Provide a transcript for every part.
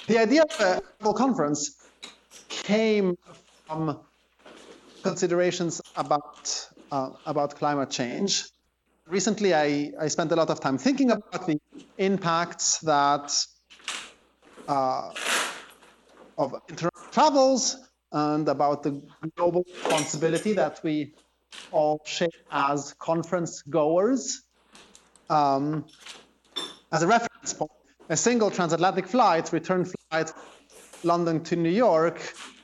The idea of a global conference came from considerations about climate change. Recently, I spent a lot of time thinking about the impacts that of international travels and about the global responsibility that we all share as conference goers. As a reference point, a single transatlantic flight, return flight, London to New York,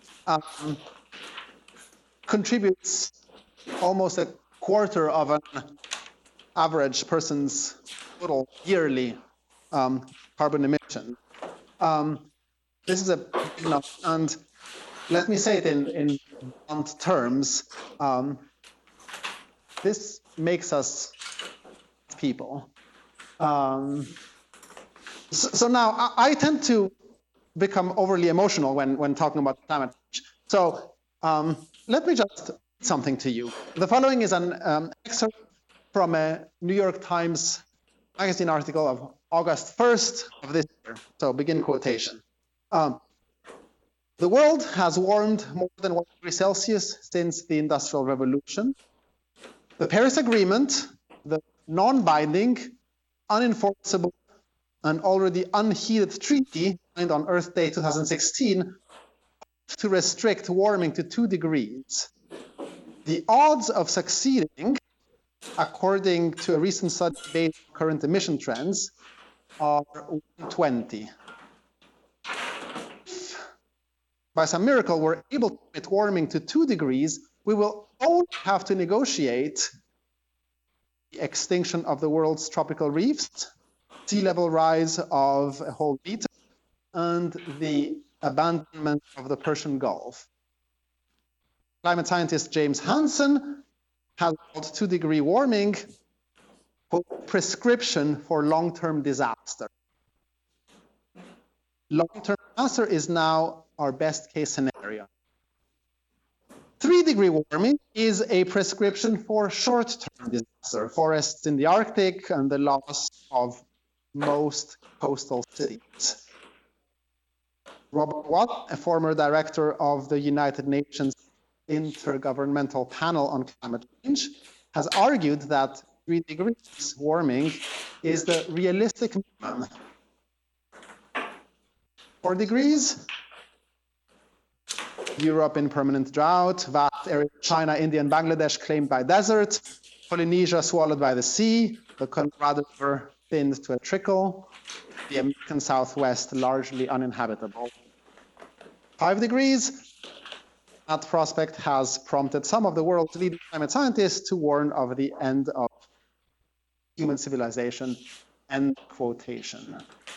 contributes almost a quarter of an average person's total yearly carbon emission. This is a big number, and let me say it in blunt terms. This makes us people. So now I tend to become overly emotional when talking about climate change. So let me just read something to you. The following is an excerpt from a New York Times magazine article of August 1st of this year. So begin quotation. The world has warmed more than 1 degree Celsius since the Industrial Revolution. The Paris Agreement, the non-binding, unenforceable, and already unheeded treaty signed on Earth Day 2016 to restrict warming to 2 degrees. The odds of succeeding, according to a recent study based on current emission trends, are 120. If by some miracle we're able to limit warming to 2 degrees, we will only have to negotiate the extinction of the world's tropical reefs, sea level rise of a whole meter, and the abandonment of the Persian Gulf. Climate scientist James Hansen has called 2 degree warming a prescription for long-term disaster. Long-term disaster is now our best case scenario. 3 degree warming is a prescription for short-term disaster, forests in the Arctic and the loss of most coastal cities. Robert Watt, a former director of the United Nations Intergovernmental Panel on Climate Change, has argued that 3 degrees warming is the realistic minimum. 4 degrees, Europe in permanent drought, vast area of China, India, and Bangladesh claimed by desert, Polynesia swallowed by the sea, the Colorado River thinned to a trickle, the American Southwest largely uninhabitable. 5 degrees, that prospect has prompted some of the world's leading climate scientists to warn of the end of human civilization, end quotation.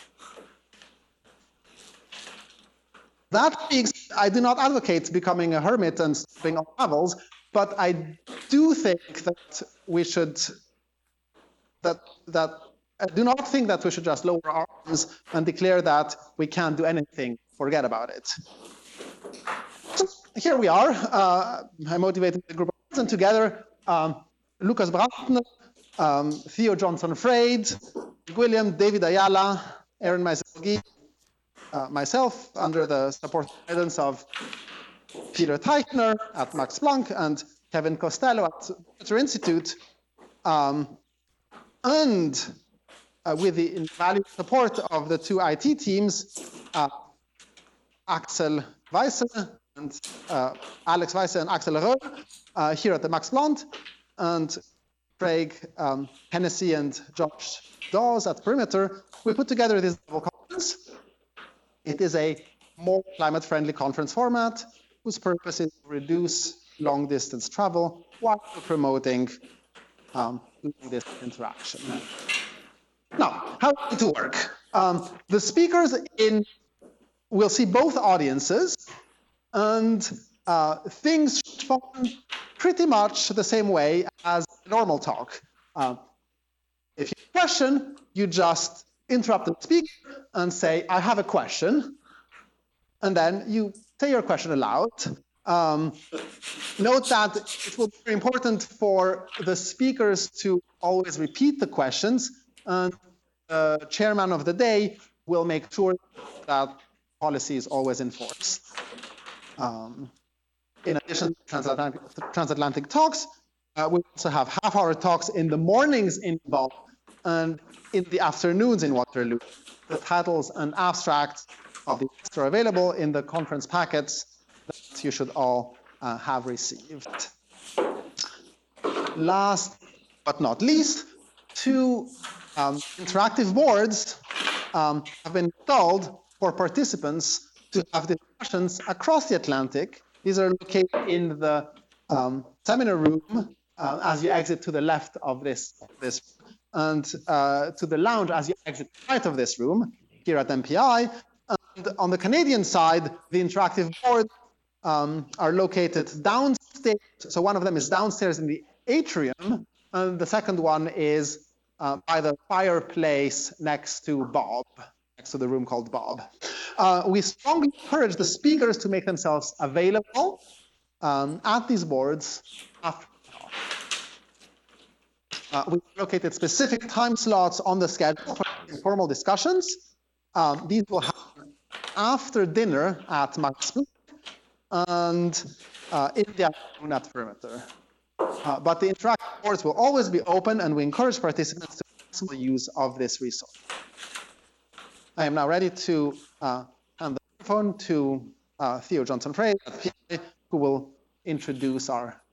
That being said, I do not advocate becoming a hermit and stopping all travels, but I do think that we should, I do not think that we should just lower our arms and declare that we can't do anything, forget about it. So here we are, I motivated a group of friends, and together, Lucas Brandner, Theo Johnson-Freid, William, David Ayala, Aaron Maiselgi, myself, under the support and guidance of Peter Teichner at Max Planck and Kevin Costello at Better Institute, and with the invaluable support of the 2 IT teams, Axel Weisse and Alex Weisse and Axel Röhr here at the Max Planck, and Craig Hennessy and Josh Dawes at Perimeter, we put together this conference. It is a more climate-friendly conference format whose purpose is to reduce long-distance travel while promoting long-distance interaction. Now, how does it work? The speakers will see both audiences, and things should function pretty much the same way as a normal talk. If you have a question, you just interrupt the speaker and say, I have a question, and then you say your question aloud. Note that it will be very important for the speakers to always repeat the questions, and the chairman of the day will make sure that policy is always in force. In addition to transatlantic talks, we also have half-hour talks in the mornings in Bonn and in the afternoons in Waterloo. The titles and abstracts of the texts are available in the conference packets that you should all have received. Last but not least, 2 interactive boards have been installed for participants to have discussions across the Atlantic. These are located in the seminar room as you exit to the left of this and to the lounge as you exit right of this room here at MPI. And on the Canadian side, the interactive boards are located downstairs. So one of them is downstairs in the atrium, and the second one is by the fireplace next to Bob, next to the room called Bob. We strongly encourage the speakers to make themselves available at these boards after we located specific time slots on the schedule for informal discussions. These will happen after dinner at Max Planck and in the afternoon at Perimeter. But the interactive boards will always be open, and we encourage participants to make maximum use of this resource. I am now ready to hand the microphone to Theo Johnson-Fraser, who will introduce our